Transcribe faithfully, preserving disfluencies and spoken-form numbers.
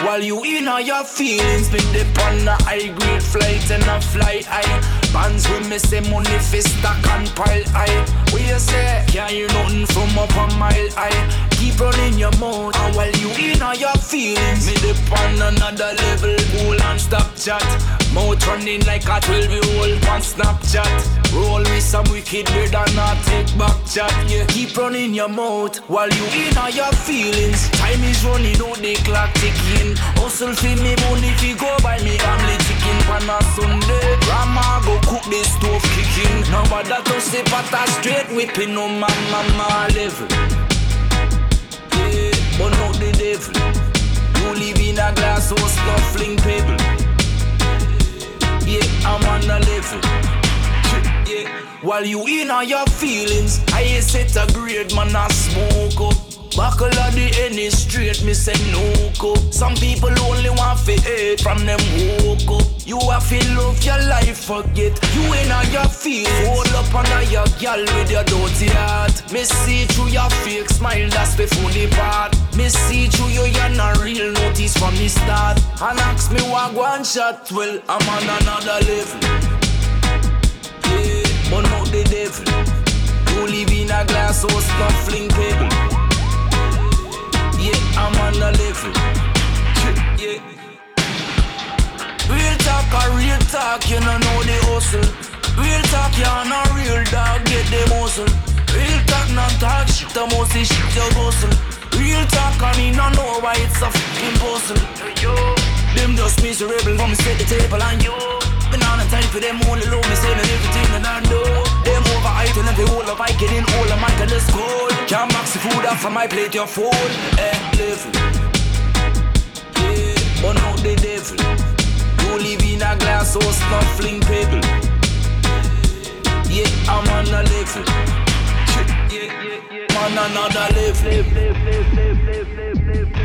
While you in all your feelings, me dip on a high grade flight and a fly high. Bands with me say money fi stack and pile high. What you say? Can't hear nothing from up a mile high. Keep running your mouth, and while you in all your feelings, me dip on another level, cool and stop chat. Mouth running like a twelve-year-old on Snapchat. Roll with some wicked weird and not take back chat. Yeah, keep running your mouth while you in all your feelings. Time is running out, the clock ticking. Hustle fi me money fi go buy me family chicken on a Sunday. Grandma go cook the stove kicking. Nobody touch the pot a straight whipping on my mama level. Yeah, but not the devil. You live in a glass house, snuffling pebble. Yeah, I'm on a level. Yeah. While you in all your feelings, I set a grade, man, I smoke up. Buckle of the any straight, me say no go. Some people only want to hate from them woke up. You have to love your life, forget you in all your feelings. Hold up under your girl with your dirty heart. Me see through your fake smile, that's the funny part. Me see through you, you're not real, notice from the start. And ask me what one shot, well, I'm on another level. Yeah, but not the devil. You live in a glass house, snuffling pebble. Yeah, I'm on a level. Yeah. Real talk or real talk, you don't know the hustle. Real talk, you're not real dog, get the muscle. Real talk, not talk shit, the most shit you hustle. Real talk, I mean, I know why it's a fucking puzzle. Yo, them just miserable, come set the table and yo. Been on a time for them only love me, saying everything that I know. Them over height and every hole of I get in all of my can just cold. Can't max the food off from my plate, you're full. Eh, level. Yeah, but not the devil. You live in a glass house, snuffling pebble. Yeah, I'm on a level. Yeah, yeah, yeah. On another level.